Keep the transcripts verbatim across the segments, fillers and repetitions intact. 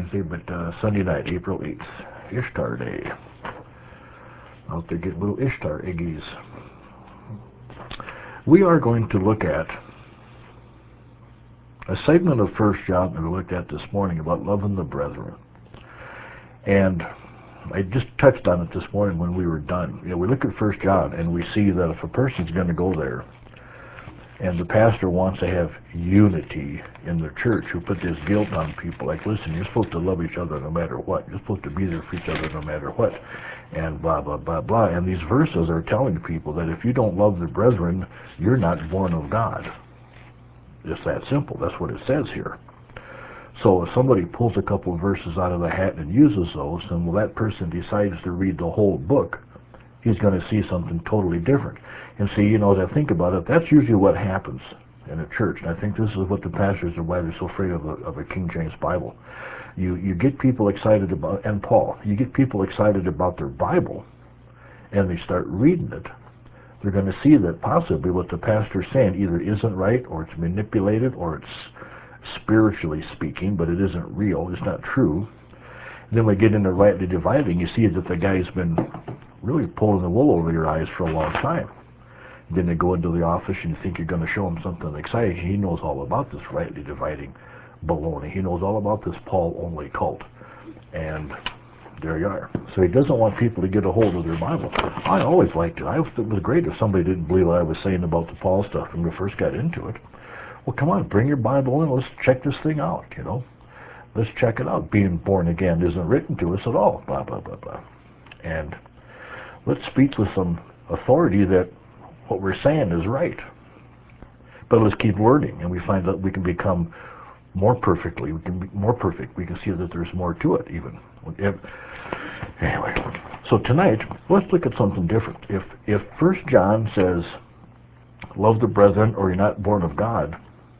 Wednesday, but uh, Sunday night, April eighth, Ishtar Day. Out there getting little Ishtar eggies. We are going to look at a segment of First John that we looked at this morning about loving the brethren. And I just touched on it this morning when we were done. You know, we look at First John and we see that if a person's going to go there and the pastor wants to have unity in the church, who put this guilt on people, like, listen, you're supposed to love each other no matter what. You're supposed to be there for each other no matter what, and blah, blah, blah, blah. And these verses are telling people that if you don't love the brethren, you're not born of God. It's that simple. That's what it says here. So if somebody pulls a couple of verses out of the hat and uses those, and well, that person decides to read the whole book, he's going to see something totally different. And see, you know, as I think about it, that's usually what happens in a church. And I think this is what the pastors are, why they're so afraid of a, of a King James Bible. You you get people excited about, and Paul, you get people excited about their Bible, and they start reading it. They're going to see that possibly what the pastor's saying either isn't right, or it's manipulated, or it's spiritually speaking, but it isn't real, it's not true. And then we get into rightly dividing, you see that the guy's been really pulling the wool over your eyes for a long time. Then they go into the office and you think you're going to show him something exciting. He knows all about this rightly dividing baloney. He knows all about this Paul-only cult. And there you are. So he doesn't want people to get a hold of their Bible. I always liked it. I thought it was great if somebody didn't believe what I was saying about the Paul stuff when we first got into it. Well, come on, bring your Bible in. Let's check this thing out, you know. Let's check it out. Being born again isn't written to us at all, blah, blah, blah, blah. And let's speak with some authority that what we're saying is right. But let's keep learning, and we find that we can become more perfectly, we can be more perfect. We can see that there's more to it even. If, anyway, so tonight, let's look at something different. If if First John says, love the brethren or you're not born of God,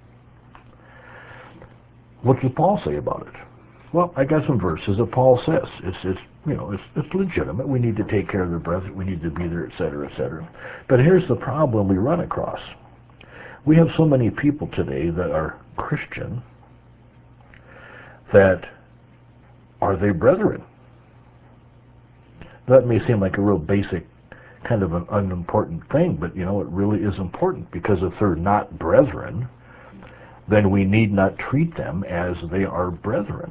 what does Paul say about it? Well, I got some verses that Paul says. It's, it's you know, it's, it's legitimate. We need to take care of the brethren. We need to be there, et cetera, et cetera. But here's the problem we run across. We have so many people today that are Christian that are they brethren? That may seem like a real basic, kind of an unimportant thing, but you know, it really is important, because if they're not brethren, then we need not treat them as they are brethren.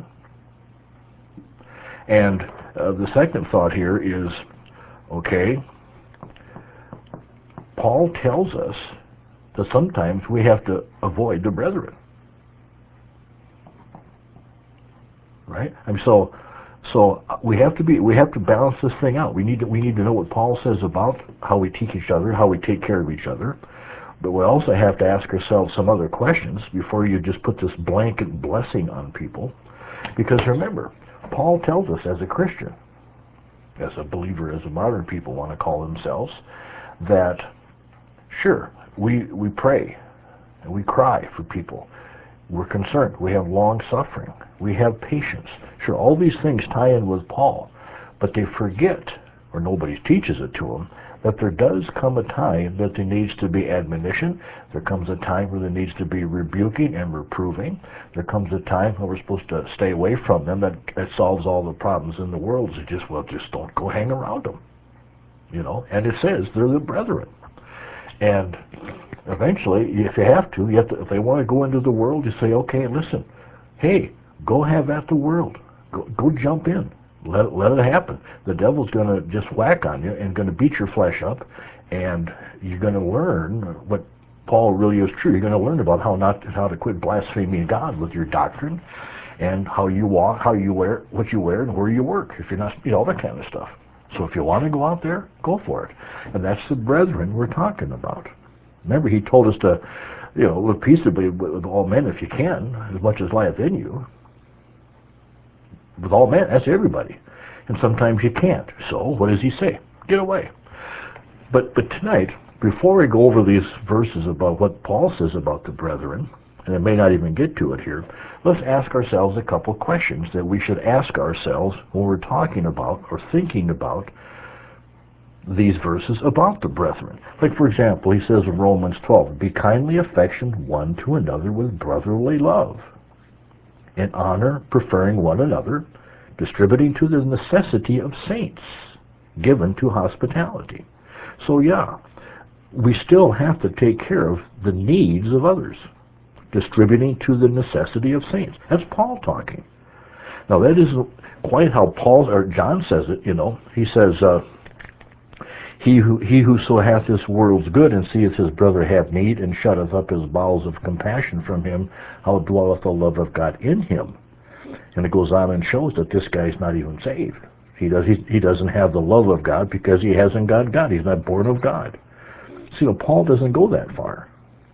And uh, the second thought here is, okay, Paul tells us that sometimes we have to avoid the brethren. Right? I mean, so, so we have to be, we have to balance this thing out. We need to, we need to know what Paul says about how we teach each other, how we take care of each other. But we also have to ask ourselves some other questions before you just put this blanket blessing on people. Because remember, Paul tells us as a Christian, as a believer, as a modern people want to call themselves, that sure, we, we pray and we cry for people. We're concerned. We have long suffering. We have patience. Sure, all these things tie in with Paul, but they forget, or nobody teaches it to them, that there does come a time that there needs to be admonition. There comes a time where there needs to be rebuking and reproving. There comes a time when we're supposed to stay away from them. That, that solves all the problems in the world. It's just, well, just don't go hang around them. You know, and it says they're the brethren. And eventually, if you have to, you have to, if they want to go into the world, you say, okay, listen, hey, go have at the world. Go, go jump in. Let, let it happen. The devil's going to just whack on you and going to beat your flesh up, and you're going to learn what Paul really is true. You're going to learn about how not how to quit blaspheming God with your doctrine, and how you walk, how you wear, what you wear, and where you work. If you're not, you know, all that kind of stuff. So if you want to go out there, go for it. And that's the brethren we're talking about. Remember, he told us to, you know, live peaceably with all men if you can, as much as lieth in you. With all men, that's everybody. And sometimes you can't. So what does he say? Get away. But but tonight, before we go over these verses about what Paul says about the brethren, and I may not even get to it here, let's ask ourselves a couple questions that we should ask ourselves when we're talking about or thinking about these verses about the brethren. Like, for example, he says in Romans twelve, be kindly affectioned one to another with brotherly love. in honor, preferring one another, distributing to the necessity of saints, given to hospitality. So yeah, we still have to take care of the needs of others, distributing to the necessity of saints. That's Paul talking. Now that isn't quite how Paul or John says it. You know, he says, uh, "He who he whoso hath this world's good and seeth his brother have need and shutteth up his bowels of compassion from him, how dwelleth the love of God in him?" And it goes on and shows that this guy's not even saved. He does he, he doesn't have the love of God because he hasn't got God. He's not born of God. See, you know, Paul doesn't go that far.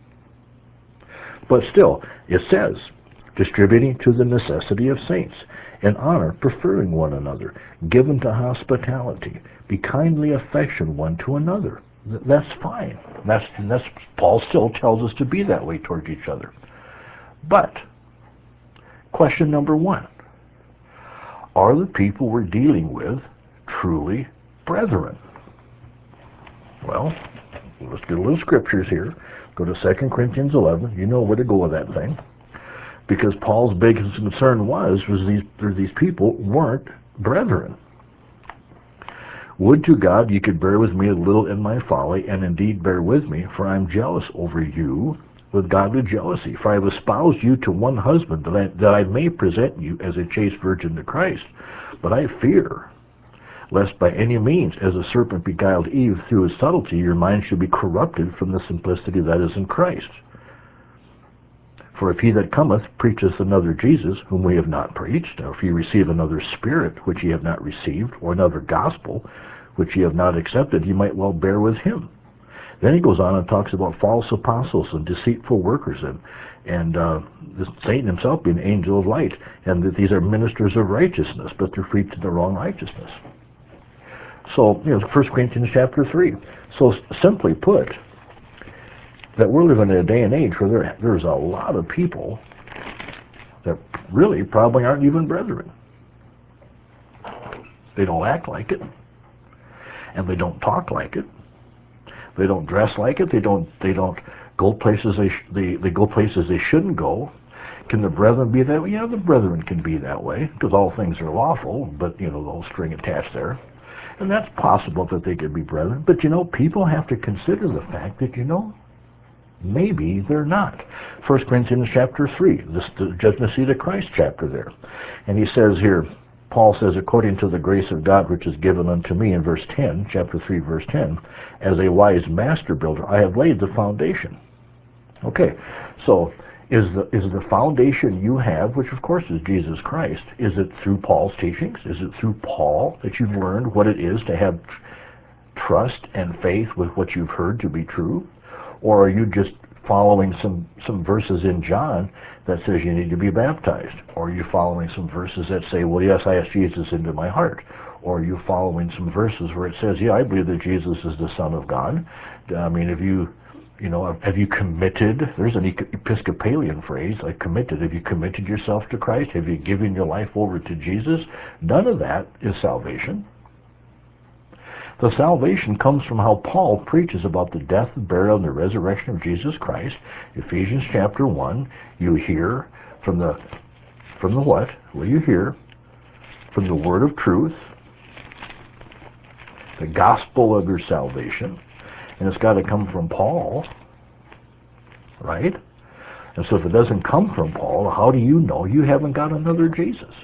But still, it says, distributing to the necessity of saints, in honor, preferring one another, given to hospitality, be kindly affection one to another. Th- that's fine. That's, that's Paul still tells us to be that way towards each other. But, question number one, are the people we're dealing with truly brethren? Well, let's get a little scriptures here. Go to Second Corinthians eleven. You know where to go with that thing. Because Paul's biggest concern was, was these, these people weren't brethren. Would to God ye could bear with me a little in my folly, and indeed bear with me, for I am jealous over you with godly jealousy. For I have espoused you to one husband, that I, that I may present you as a chaste virgin to Christ. But I fear, lest by any means, as the serpent beguiled Eve through his subtlety, your mind should be corrupted from the simplicity that is in Christ. For if he that cometh preacheth another Jesus, whom we have not preached, or if ye receive another spirit, which ye have not received, or another gospel, which ye have not accepted, ye might well bear with him. Then he goes on and talks about false apostles and deceitful workers, and and uh, Satan himself being an angel of light, and that these are ministers of righteousness, but they're preaching the wrong righteousness. So, you know, First Corinthians chapter three. So simply put, that we're living in a day and age where there, there's a lot of people that really probably aren't even brethren. They don't act like it, and they don't talk like it. They don't dress like it. They don't. They don't go places they sh- they they go places they shouldn't go. Can the brethren be that way? Yeah, the brethren can be that way because all things are lawful, but you know the whole string attached there, and that's possible that they could be brethren. But you know, people have to consider the fact that you know. Maybe they're not. First Corinthians chapter three, this the judgment seat of Christ chapter there. And he says here, Paul says, according to the grace of God which is given unto me in verse ten, chapter three, verse ten, as a wise master builder, I have laid the foundation. Okay, so is the is the foundation you have, which of course is Jesus Christ, is it through Paul's teachings? Is it through Paul that you've learned what it is to have trust and faith with what you've heard to be true? Or are you just following some, some verses in John that says you need to be baptized? Or are you following some verses that say, well, yes, I asked Jesus into my heart? Or are you following some verses where it says, yeah, I believe that Jesus is the Son of God? I mean, have you, you know, have you committed? There's an Episcopalian phrase, like committed. Have you committed yourself to Christ? Have you given your life over to Jesus? None of that is salvation. The salvation comes from how Paul preaches about the death, the burial, and the resurrection of Jesus Christ. Ephesians chapter one, you hear from the from the what? Well, you hear from the word of truth, the gospel of your salvation, and it's got to come from Paul, right? And so if it doesn't come from Paul, how do you know you haven't got another Jesus?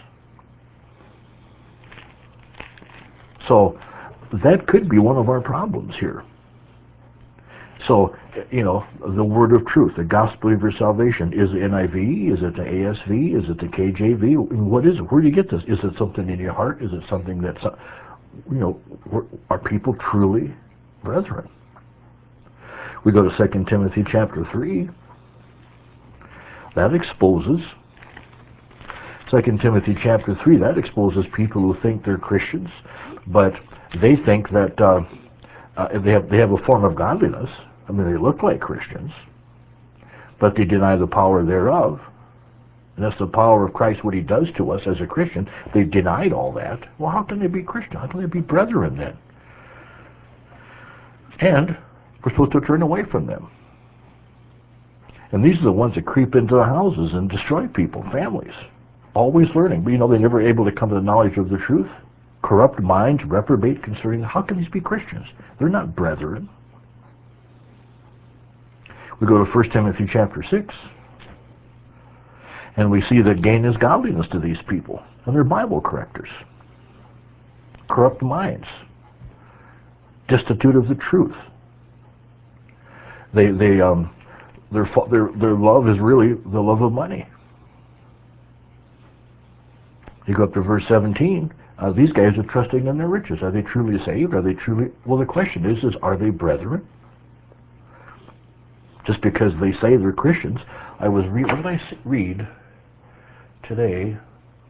So that could be one of our problems here. So, you know, the word of truth, the gospel of your salvation, is it N I V? Is it the A S V? Is it the K J V? What is it? Where do you get this? Is it something in your heart? Is it something that's, you know, are people truly brethren? We go to Second Timothy chapter three. That exposes, Second Timothy chapter three, that exposes people who think they're Christians, but they think that uh, uh, they have they have a form of godliness. I mean, they look like Christians, but they deny the power thereof. And that's the power of Christ, what he does to us as a Christian. They've denied all that. Well, how can they be Christian? How can they be brethren then? And we're supposed to turn away from them. And these are the ones that creep into the houses and destroy people, families. always learning. But you know, they never able to come to the knowledge of the truth. Corrupt minds, reprobate concerning. How can these be Christians? They're not brethren. We go to First Timothy chapter six, and we see that gain is godliness to these people, and they're Bible correctors. Corrupt minds, destitute of the truth. They, they, um, their, their, their love is really the love of money. You go up to verse seventeen. Uh, these guys are trusting in their riches. Are they truly saved? Are they truly? Well, the question is: is are they brethren? Just because they say they're Christians. I was re- what did I read today?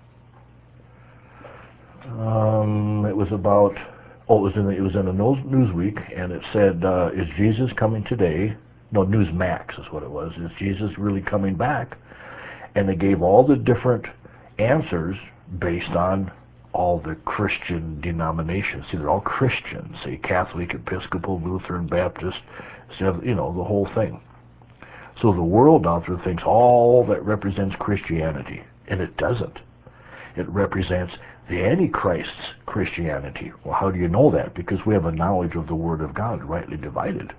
Um, it was about. Oh, it was in the, it was in a Newsweek, and it said, uh, "Is Jesus coming today?" No, Newsmax is what it was. Is Jesus really coming back? And they gave all the different answers based on all the Christian denominations. See, they're all Christians. Say Catholic, Episcopal, Lutheran, Baptist, you know, the whole thing. So the world out there thinks all that represents Christianity, and it doesn't. It represents the Antichrist's Christianity. Well, how do you know that? Because we have a knowledge of the Word of God rightly divided.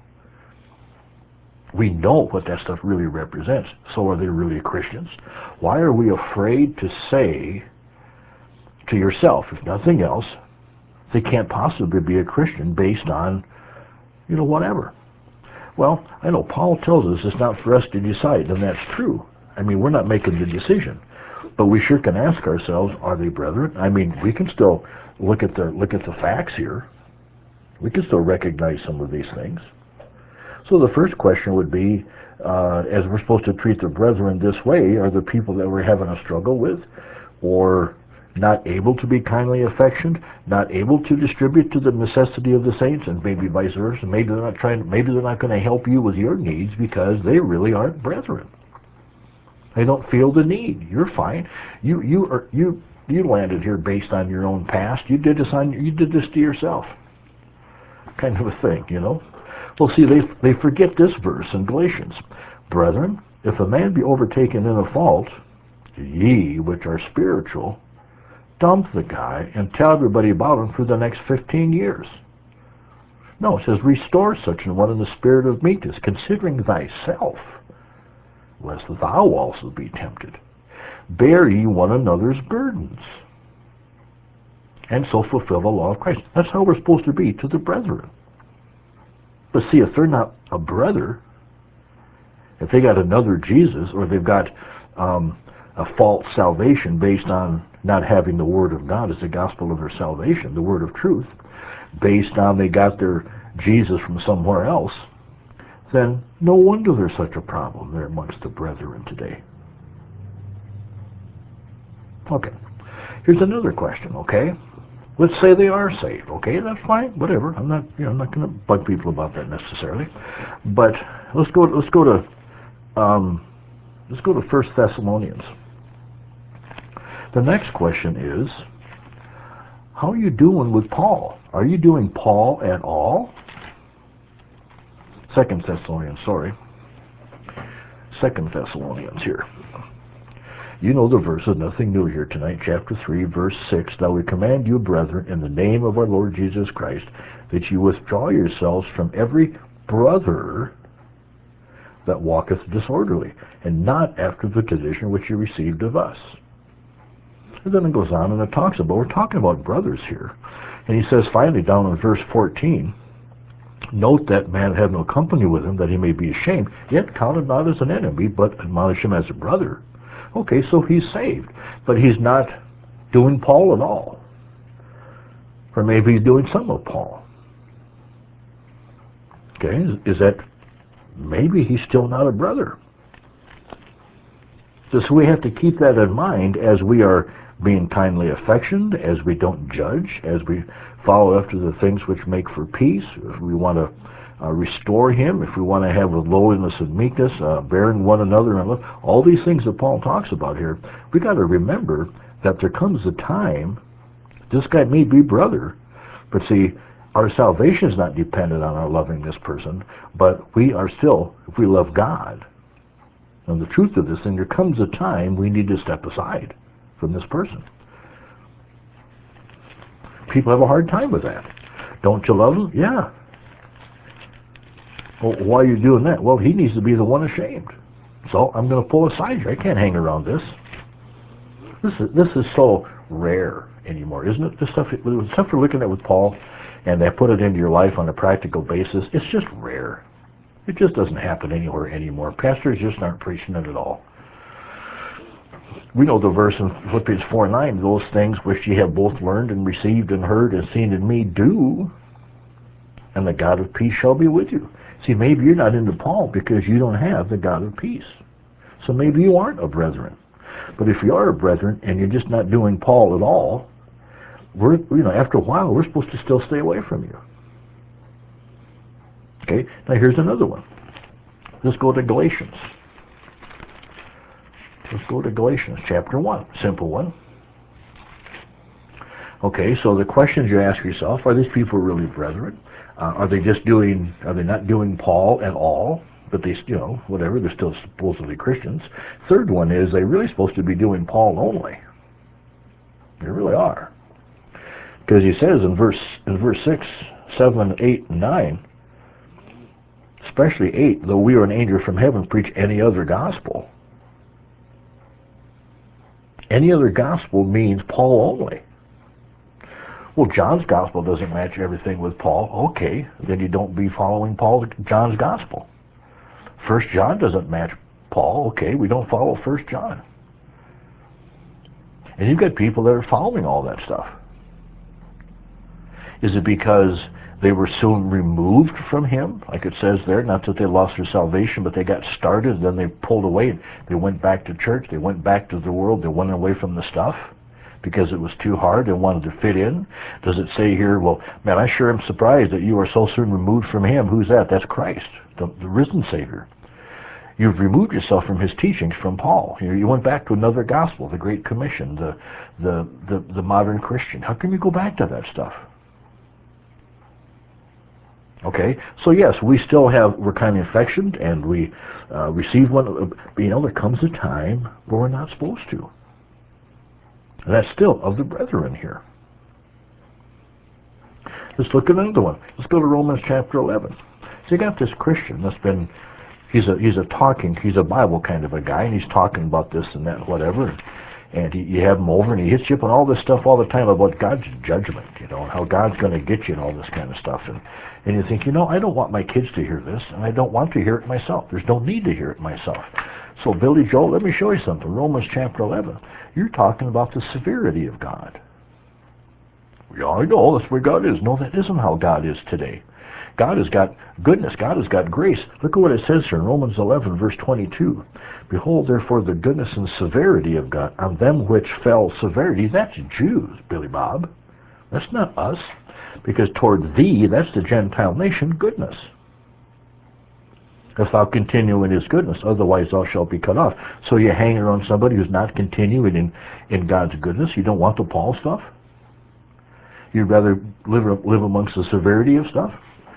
We know what that stuff really represents. So are they really Christians? Why are we afraid to say to yourself, if nothing else, they can't possibly be a Christian based on, you know, whatever? Well, I know Paul tells us it's not for us to decide, and that's true. I mean, we're not making the decision. But we sure can ask ourselves, are they brethren? I mean, we can still look at the look at the facts here. We can still recognize some of these things. So the first question would be, uh, as we're supposed to treat the brethren this way, are the people that we're having a struggle with, or not able to be kindly affectioned, not able to distribute to the necessity of the saints, and maybe vice versa. Maybe they're not trying. Maybe they're not going to help you with your needs because they really aren't brethren. They don't feel the need. You're fine. You you are you you landed here based on your own past. You did this on you did this to yourself. Kind of a thing, you know. Well, see, they they forget this verse in Galatians. Brethren, if a man be overtaken in a fault, ye which are spiritual, dump the guy and tell everybody about him for the next fifteen years. No, it says, restore such an one in the spirit of meekness, considering thyself, lest thou also be tempted. Bear ye one another's burdens, and so fulfill the law of Christ. That's how we're supposed to be to the brethren. But see, if they're not a brother, if they got another Jesus, or they've got um, a false salvation based on not having the Word of God as the gospel of their salvation, the Word of truth, based on they got their Jesus from somewhere else, then no wonder there's such a problem there amongst the brethren today. Okay, here's another question, okay? Let's say they are saved, okay? That's fine, whatever. I'm not, you know, I'm not going to bug people about that necessarily. But let's go. Let's go to. Um, let's go to First Thessalonians. The next question is, how are you doing with Paul? Are you doing Paul at all? Second Thessalonians, sorry. Second Thessalonians here. You know the verses, nothing new here tonight. Chapter three, verse six. Now we command you, brethren, in the name of our Lord Jesus Christ, that you withdraw yourselves from every brother that walketh disorderly, and not after the tradition which you received of us. And then it goes on and it talks about, we're talking about brothers here. And he says finally down in verse fourteen, note that man have no company with him, that he may be ashamed, yet counted not as an enemy, but admonish him as a brother. Okay, so he's saved, but he's not doing Paul at all. Or maybe he's doing some of Paul. Okay, is, is that, maybe he's still not a brother. So we have to keep that in mind as we are being kindly affectioned, as we don't judge, as we follow after the things which make for peace, if we want to uh, restore him, if we want to have a lowliness and meekness, uh, bearing one another in love, all these things that Paul talks about here, we got to remember that there comes a time, this guy may be brother, but see, our salvation is not dependent on our loving this person, but we are still, if we love God, and the truth of this thing, there comes a time we need to step aside. from this person. People have a hard time with that. Don't you love him? Yeah. Well, why are you doing that? Well, he needs to be the one ashamed. So I'm going to pull aside here. I can't hang around this. This is this is so rare anymore, isn't it? This stuff, the stuff we're looking at with Paul, and they put it into your life on a practical basis. It's just rare. It just doesn't happen anywhere anymore. Pastors just aren't preaching it at all. We know the verse in Philippians four nine, those things which ye have both learned and received and heard and seen in me, do, and the God of peace shall be with you. See, maybe you're not into Paul because you don't have the God of peace. So maybe you aren't a brethren. But if you are a brethren and you're just not doing Paul at all, we're, you know, after a while, we're supposed to still stay away from you. Okay, now here's another one. Let's go to Galatians. Let's go to Galatians chapter one, simple one. Okay, so the questions you ask yourself, are these people really brethren? Uh, are they just doing, are they not doing Paul at all? But they, you know, whatever, they're still supposedly Christians. Third one is, they really supposed to be doing Paul only. They really are. Because he says in verse in verse six, seven, eight, and nine, especially eight, though we are an angel from heaven, preach any other gospel. Any other gospel means Paul only. Well, John's gospel doesn't match everything with Paul. Okay, then you don't be following Paul, John's gospel. First John doesn't match Paul. Okay, we don't follow First John. And you've got people that are following all that stuff. Is it because they were soon removed from him, like it says there? Not that they lost their salvation, but they got started, then they pulled away. They went back to church. They went back to the world. They went away from the stuff because it was too hard. They wanted to fit in. Does it say here, well, man, I sure am surprised that you are so soon removed from him. Who's that? That's Christ, the, the risen Savior. You've removed yourself from his teachings, from Paul. You, you went back to another gospel, the Great Commission, the, the, the, the modern Christian. How can you go back to that stuff? Okay, so yes, we still have, we're kind of infectioned, and we uh, receive one, but you know, there comes a time where we're not supposed to. And that's still of the brethren here. Let's look at another one. Let's go to Romans chapter eleven. So you got this Christian that's been, he's a he's a talking, he's a Bible kind of a guy, and he's talking about this and that and whatever. And he, you have him over, and he hits you up on all this stuff all the time about God's judgment, you know, and how God's going to get you and all this kind of stuff. And, and you think, you know, I don't want my kids to hear this, and I don't want to hear it myself. There's no need to hear it myself. So, Billy Joel, let me show you something. Romans chapter eleven. You're talking about the severity of God. Yeah, I know, that's where God is. No, that isn't how God is today. God has got goodness. God has got grace. Look at what it says here in Romans eleven, verse twenty-two. Behold, therefore, the goodness and severity of God on them which fell severity. That's Jews, Billy Bob. That's not us. Because toward thee, that's the Gentile nation, goodness. If thou continue in his goodness, otherwise thou shalt be cut off. So you hang around somebody who's not continuing in, in God's goodness. You don't want the Paul stuff? You'd rather live, live amongst the severity of stuff?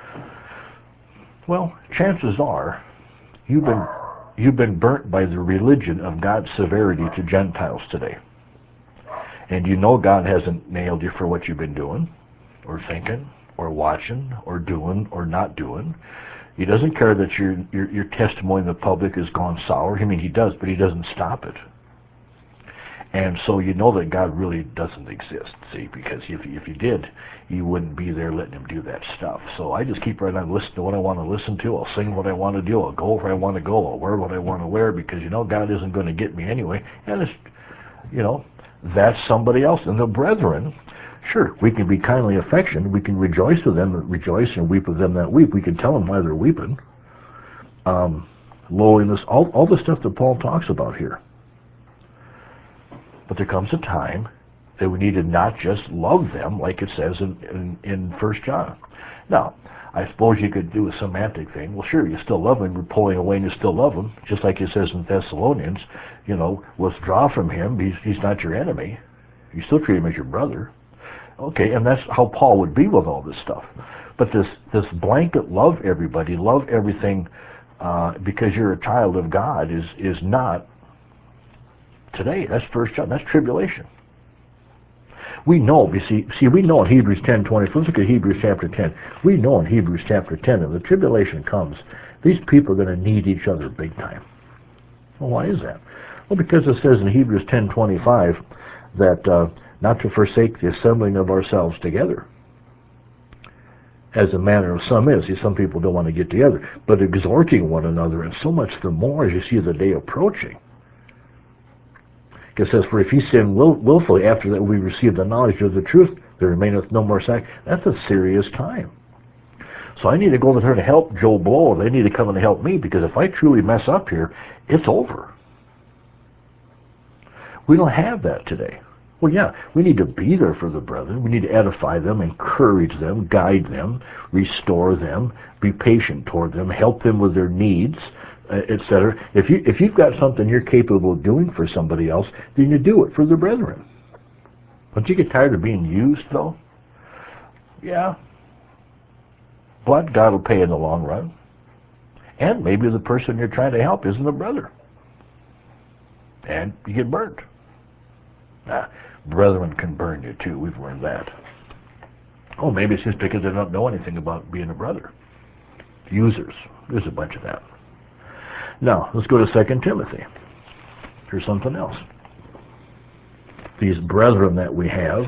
Well, chances are you've been you've been burnt by the religion of God's severity to Gentiles today. And you know God hasn't nailed you for what you've been doing, or thinking, or watching, or doing, or not doing. He doesn't care that your your, your testimony in the public has gone sour. I mean, he does, but he doesn't stop it. And so you know that God really doesn't exist, see, because if, if he did, you wouldn't be there letting him do that stuff. So I just keep right on listening to what I want to listen to. I'll sing what I want to do. I'll go where I want to go. I'll wear what I want to wear, because, you know, God isn't going to get me anyway. And it's, you know, that's somebody else. And the brethren, sure, we can be kindly affectioned. We can rejoice with them that rejoice and weep with them that weep. We can tell them why they're weeping. Um, lowliness, all, all the stuff that Paul talks about here. But there comes a time that we need to not just love them like it says in, in, in First John. Now, I suppose you could do a semantic thing. Well, sure, you still love them. You're pulling away and you still love them. Just like it says in Thessalonians, you know, withdraw from him. He's, he's not your enemy. You still treat him as your brother. Okay, and that's how Paul would be with all this stuff. But this, this blanket love everybody, love everything uh, because you're a child of God is, is not today. That's First John. That's tribulation. We know, you see, see, we know in Hebrews ten twenty, let's look at Hebrews chapter ten. We know in Hebrews chapter ten, if the tribulation comes, these people are going to need each other big time. Well, why is that? Well, because it says in Hebrews ten twenty-five that uh, not to forsake the assembling of ourselves together, as the manner of some is. See, some people don't want to get together, but exhorting one another, and so much the more as you see the day approaching. It says, for if ye sin will, willfully after that we receive the knowledge of the truth, there remaineth no more sacrifice. That's a serious time. So I need to go over there to help Joe Blow. They need to come and help me, because if I truly mess up here, it's over. We don't have that today. Well, yeah, we need to be there for the brethren. We need to edify them, encourage them, guide them, restore them, be patient toward them, help them with their needs, et cetera. If you if you've got something you're capable of doing for somebody else, then you do it for the brethren. Don't you get tired of being used, though? Yeah. But God will pay in the long run. And maybe the person you're trying to help isn't a brother. And you get burnt. Ah, brethren can burn you too. We've learned that. Oh, maybe it's just because they don't know anything about being a brother. Users. There's a bunch of that. Now, let's go to Second Timothy. Here's something else. These brethren that we have,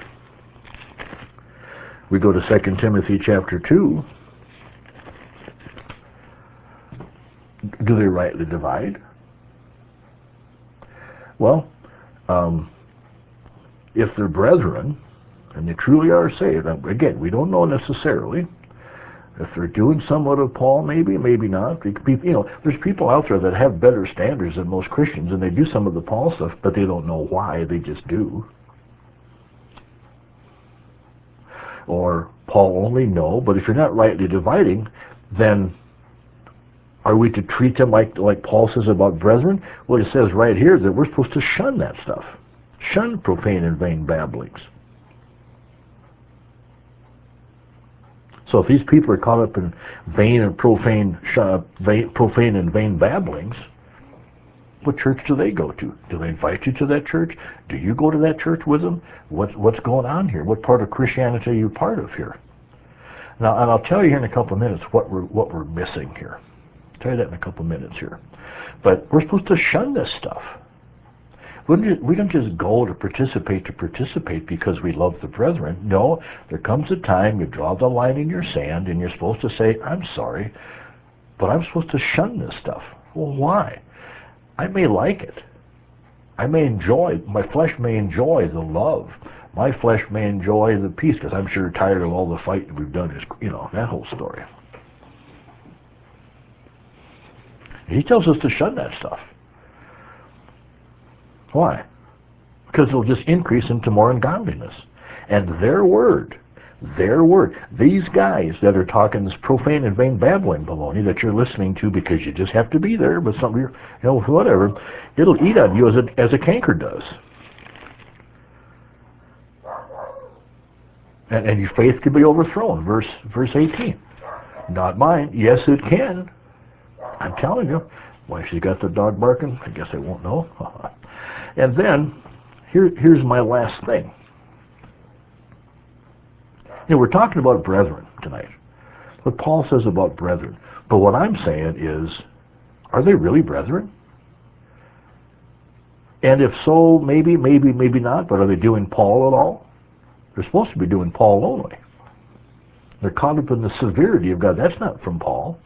we go to Second Timothy chapter two. Do they rightly divide? Well, um, if they're brethren, and they truly are saved, again, we don't know necessarily. If they're doing somewhat of Paul, maybe, maybe not. You know, there's people out there that have better standards than most Christians, and they do some of the Paul stuff, but they don't know why. They just do. Or Paul only, no. But if you're not rightly dividing, then are we to treat them like like Paul says about brethren? Well, it says right here that we're supposed to shun that stuff. Shun profane and vain babblings. So if these people are caught up in vain and profane, uh, vain, profane and vain babblings, what church do they go to? Do they invite you to that church? Do you go to that church with them? What's what's going on here? What part of Christianity are you part of here? Now, and I'll tell you here in a couple of minutes what we're what we're missing here. I'll tell you that in a couple of minutes here. But we're supposed to shun this stuff. We don't just go to participate to participate because we love the brethren. No, there comes a time you draw the line in your sand and you're supposed to say, I'm sorry, but I'm supposed to shun this stuff. Well, why? I may like it. I may enjoy, my flesh may enjoy the love. My flesh may enjoy the peace, because I'm sure tired of all the fighting we've done, is, you know, that whole story. He tells us to shun that stuff. Why? Because it'll just increase into more ungodliness. And their word, their word, these guys that are talking this profane and vain babbling baloney that you're listening to because you just have to be there, but some, you know, whatever, it'll eat on you as a, as a canker does. And, and your faith can be overthrown. Verse, verse eighteen. Not mine. Yes, it can. I'm telling you. Why she's got the dog barking? I guess I won't know. And then, here, here's my last thing. You know, we're talking about brethren tonight. What Paul says about brethren. But what I'm saying is, are they really brethren? And if so, maybe, maybe, maybe not, but are they doing Paul at all? They're supposed to be doing Paul only. They're caught up in the severity of God. That's not from Paul.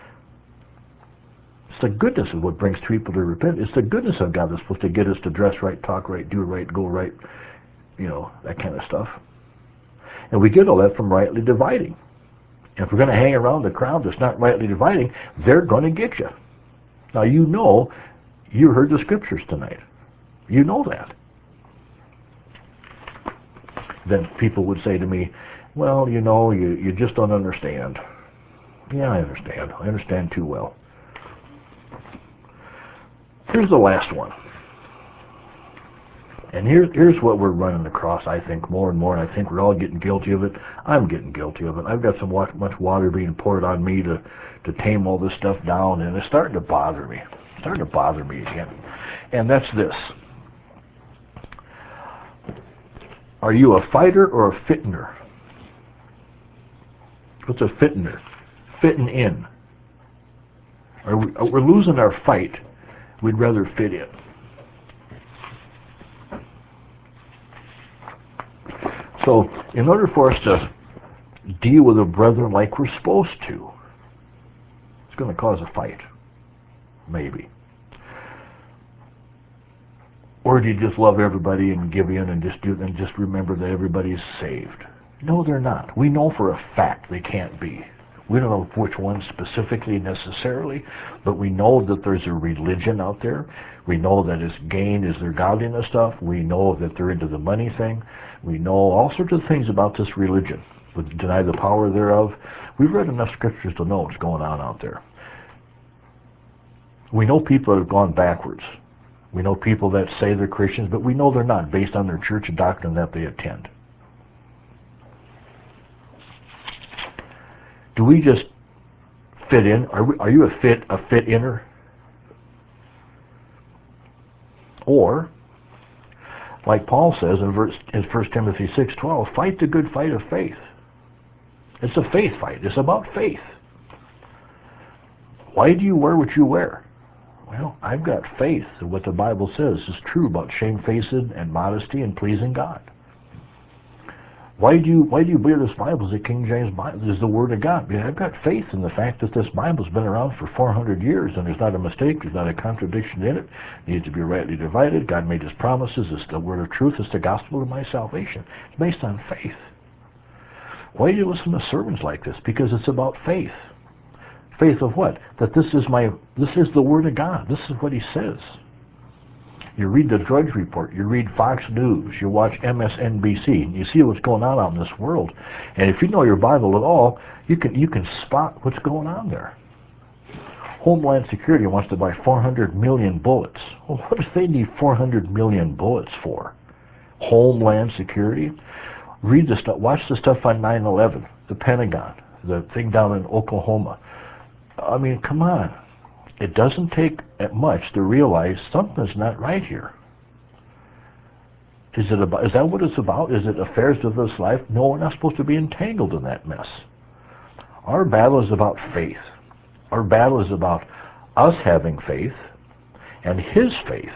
It's the goodness of what brings people to repent. It's the goodness of God that's supposed to get us to dress right, talk right, do right, go right, you know, that kind of stuff. And we get all that from rightly dividing. And if we're going to hang around the crowd that's not rightly dividing, they're going to get you. Now, you know, you heard the scriptures tonight. You know that. Then people would say to me, well, you know, you, you just don't understand. Yeah, I understand. I understand too well. Here's the last one. And here, here's what we're running across, I think, more and more, and I think we're all getting guilty of it. I'm getting guilty of it. I've got so much, much water being poured on me to, to tame all this stuff down, and it's starting to bother me. It's starting to bother me again. And that's this. Are you a fighter or a fitner? What's a fitner? Fitting in. Are we, are we're losing our fight. We'd rather fit in. So, in order for us to deal with the brethren like we're supposed to, it's going to cause a fight. Maybe. Or do you just love everybody and give in and just do and just remember that everybody's saved? No, they're not. We know for a fact they can't be. We don't know which one specifically necessarily, but we know that there's a religion out there. We know that its gain is their godliness stuff. We know that they're into the money thing. We know all sorts of things about this religion, but deny the power thereof. We've read enough scriptures to know what's going on out there. We know people that have gone backwards. We know people that say they're Christians, but we know they're not based on their church doctrine that they attend. Do we just fit in? Are, we, are you a fit a fit inner? Or, like Paul says in, verse, in First Timothy six twelve, fight the good fight of faith. It's a faith fight. It's about faith. Why do you wear what you wear? Well, I've got faith that what the Bible says is true about shamefaced and modesty and pleasing God. Why do you why do you believe this Bible is the King James Bible, is the Word of God? Because I've got faith in the fact that this Bible's been around for four hundred years, and there's not a mistake, there's not a contradiction in it. It needs to be rightly divided. God made His promises. It's the word of truth. It's the gospel of my salvation. It's based on faith. Why do you listen to sermons like this? Because it's about faith. Faith of what? That this is my this is the Word of God. This is what He says. You read the Drudge Report, you read Fox News, you watch M S N B C, and you see what's going on out in this world. And if you know your Bible at all, you can you can spot what's going on there. Homeland Security wants to buy four hundred million bullets. Well, what do they need four hundred million bullets for? Homeland Security? Read the stuff, watch the stuff on nine eleven, the Pentagon, the thing down in Oklahoma. I mean, come on. It doesn't take much to realize something's not right here. Is it about, is that what it's about? Is it affairs of this life? No, we're not supposed to be entangled in that mess. Our battle is about faith. Our battle is about us having faith and His faith.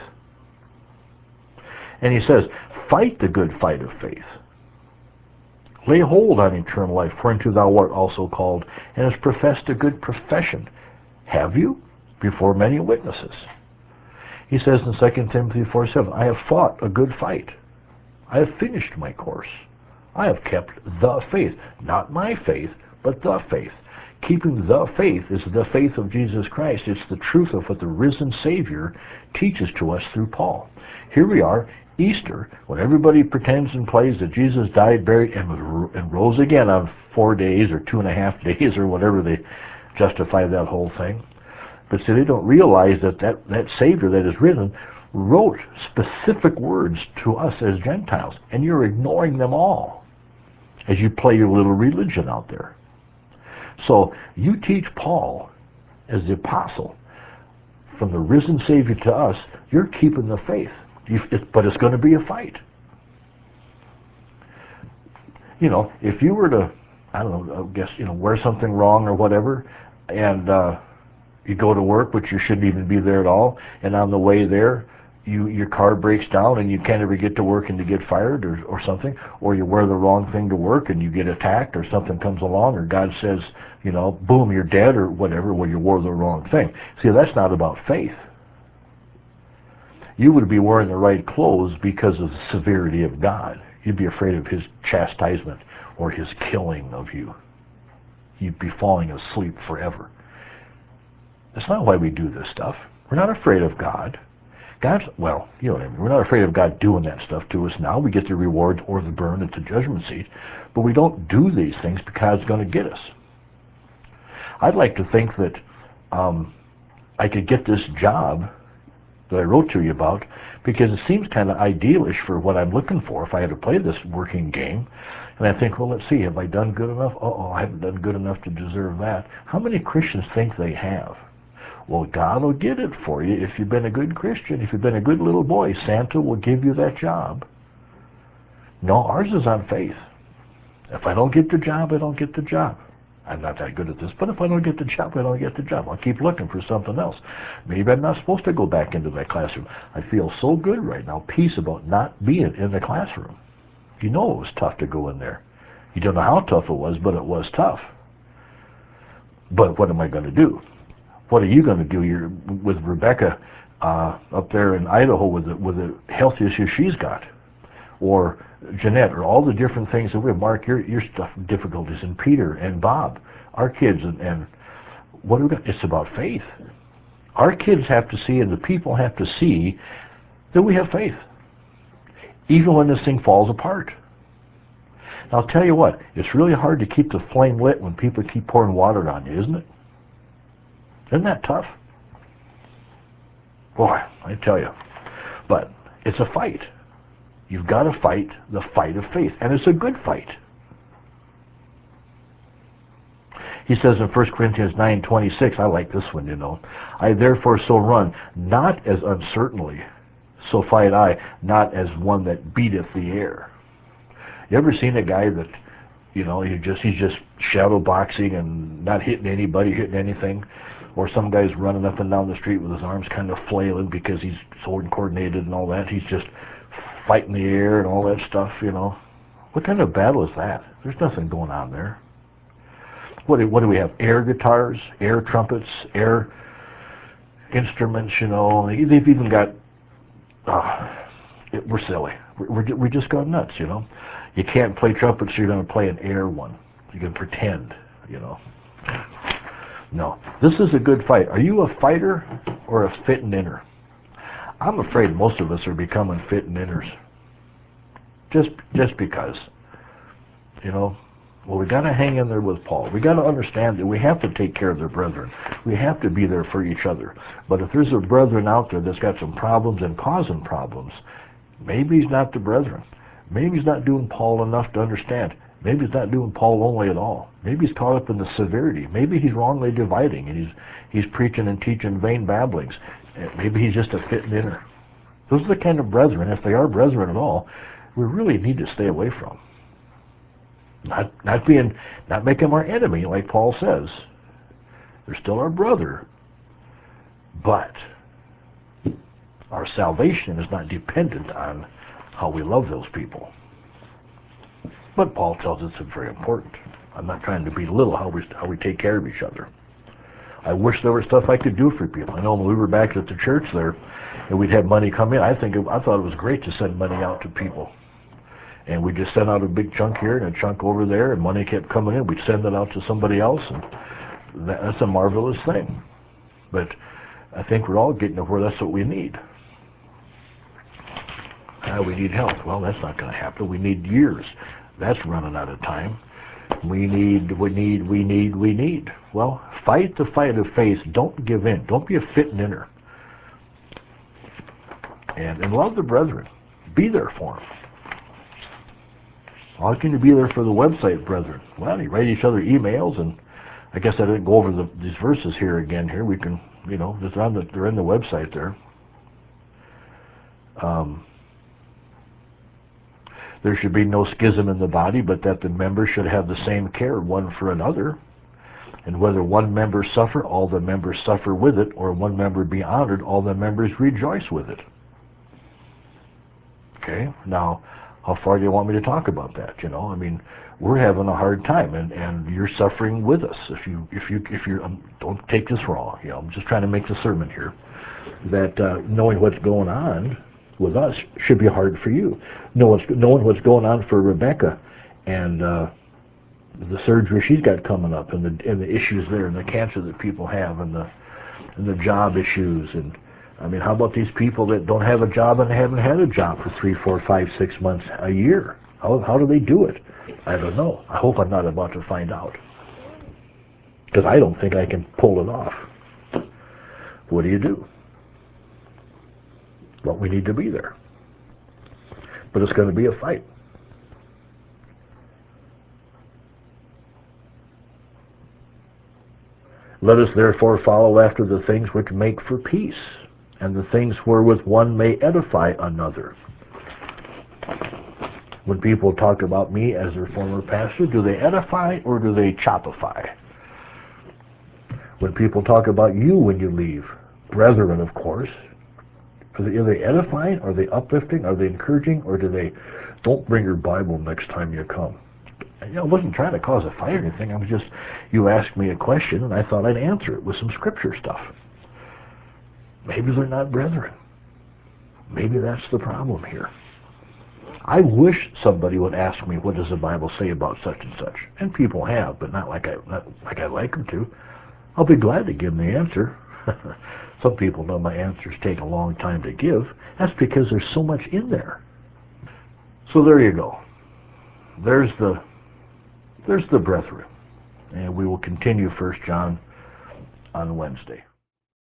And He says, fight the good fight of faith. Lay hold on eternal life, whereunto thou art also called, and hast professed a good profession. Have you? Before many witnesses. He says in Second Timothy four seven, I have fought a good fight. I have finished my course. I have kept the faith. Not my faith, but the faith. Keeping the faith is the faith of Jesus Christ. It's the truth of what the risen Savior teaches to us through Paul. Here we are, Easter, when everybody pretends and plays that Jesus died, buried, and, and rose again on four days or two and a half days or whatever they justify that whole thing. But see, they don't realize that, that that Savior that is risen wrote specific words to us as Gentiles, and you're ignoring them all as you play your little religion out there. So you teach Paul as the apostle from the risen Savior to us, you're keeping the faith. You, it, but it's going to be a fight. You know, if you were to, I don't know, I guess, you know, wear something wrong or whatever, and uh, you go to work, but you shouldn't even be there at all, and on the way there, you your car breaks down and you can't ever get to work and you get fired or, or something, or you wear the wrong thing to work and you get attacked or something comes along, or God says, you know, boom, you're dead or whatever, well, you wore the wrong thing. See, that's not about faith. You would be wearing the right clothes because of the severity of God. You'd be afraid of His chastisement or His killing of you. You'd be falling asleep forever. That's not why we do this stuff. We're not afraid of God. God's, well, you know what I mean. We're not afraid of God doing that stuff to us now. We get the reward or the burn at the judgment seat. But we don't do these things because it's going to get us. I'd like to think that um, I could get this job that I wrote to you about because it seems kind of idealish for what I'm looking for if I had to play this working game. And I think, well, let's see, have I done good enough? Uh-oh, I haven't done good enough to deserve that. How many Christians think they have? Well, God will get it for you if you've been a good Christian. If you've been a good little boy, Santa will give you that job. No, ours is on faith. If I don't get the job, I don't get the job. I'm not that good at this, but if I don't get the job, I don't get the job. I'll keep looking for something else. Maybe I'm not supposed to go back into that classroom. I feel so good right now, peace about not being in the classroom. You know it was tough to go in there. You don't know how tough it was, but it was tough. But what am I going to do? What are you going to do? You're with Rebecca uh, up there in Idaho with the, with the health issues she's got, or Jeanette, or all the different things that we have. Mark, your your stuff difficulties, and Peter and Bob, our kids, and, and what are we got? It's about faith. Our kids have to see, and the people have to see that we have faith, even when this thing falls apart. Now, I'll tell you what, it's really hard to keep the flame lit when people keep pouring water on you, isn't it? Isn't that tough? Boy, I tell you. But it's a fight. You've got to fight the fight of faith, and it's a good fight. He says in First Corinthians nine twenty-six, I like this one, you know, I therefore so run, not as uncertainly, so fight I, not as one that beateth the air. You ever seen a guy that, you know, he just he's just shadow boxing and not hitting anybody, hitting anything? Or some guy's running up and down the street with his arms kind of flailing because he's so uncoordinated and all that. He's just fighting the air and all that stuff, you know. What kind of battle is that? There's nothing going on there. What do, what do we have? Air guitars, air trumpets, air instruments, you know. They've even got, uh, it, we're silly. We're, we're, we just go nuts, you know. You can't play trumpets, so you're going to play an air one. You can pretend, you know. No, this is a good fight. Are you a fighter or a fit and inner? I'm afraid most of us are becoming fit and inners. Just, just because, you know. Well, we got to hang in there with Paul. We got to understand that we have to take care of their brethren. We have to be there for each other. But if there's a brethren out there that's got some problems and causing problems, maybe he's not the brethren. Maybe he's not doing Paul enough to understand. Maybe he's not doing Paul only at all. Maybe he's caught up in the severity. Maybe he's wrongly dividing, and he's he's preaching and teaching vain babblings. Maybe he's just a fit and inner. Those are the kind of brethren, if they are brethren at all, we really need to stay away from. Not not being, not make them our enemy, like Paul says. They're still our brother, but our salvation is not dependent on how we love those people. But Paul tells us it's very important. I'm not trying to belittle how we how we take care of each other. I wish there was stuff I could do for people. I know when we were back at the church there, and we'd have money come in. I think it, I thought it was great to send money out to people. And we just sent out a big chunk here and a chunk over there, and money kept coming in. We'd send it out to somebody else, and that, that's a marvelous thing. But I think we're all getting to where that's what we need. Ah, we need help. Well, that's not going to happen. We need years. That's running out of time. We need, we need, we need, we need. Well, fight the fight of faith. Don't give in. Don't be a fit and inner. And, and love the brethren. Be there for them. How can you be there for the website, brethren? Well, you write each other emails, and I guess I didn't go over the, these verses here again. Here we can, you know, it's on the, they're in the website there. Um, there should be no schism in the body, but that the members should have the same care one for another. And whether one member suffer, all the members suffer with it, or one member be honored, all the members rejoice with it. Okay, now, how far do you want me to talk about that? You know, I mean, we're having a hard time, and, and you're suffering with us. If you, if you, if you, um, don't take this wrong. You know, I'm just trying to make the sermon here. That uh, knowing what's going on with us should be hard for you. Knowing, knowing what's going on for Rebecca, and uh, the surgery she's got coming up, and the and the issues there, and the cancer that people have, and the and the job issues, and I mean, how about these people that don't have a job and haven't had a job for three, four, five, six months, a year? How how do they do it? I don't know. I hope I'm not about to find out, because I don't think I can pull it off. What do you do? Well, we need to be there, but it's going to be a fight. Let us therefore follow after the things which make for peace, and the things wherewith one may edify another. When people talk about me as their former pastor, do they edify or do they chopify? When people talk about you when you leave, brethren, of course, are they, are they edifying? Are they uplifting? Are they encouraging? Or do they, don't bring your Bible next time you come? And, you know, I wasn't trying to cause a fight or anything. I was just, you asked me a question, and I thought I'd answer it with some scripture stuff. Maybe they're not brethren. Maybe that's the problem here. I wish somebody would ask me, what does the Bible say about such and such? And people have, but not like I not like I'd like them to. I'll be glad to give them the answer. Some people know my answers take a long time to give. That's because there's so much in there. So there you go. There's the there's the brethren. And we will continue First John on Wednesday.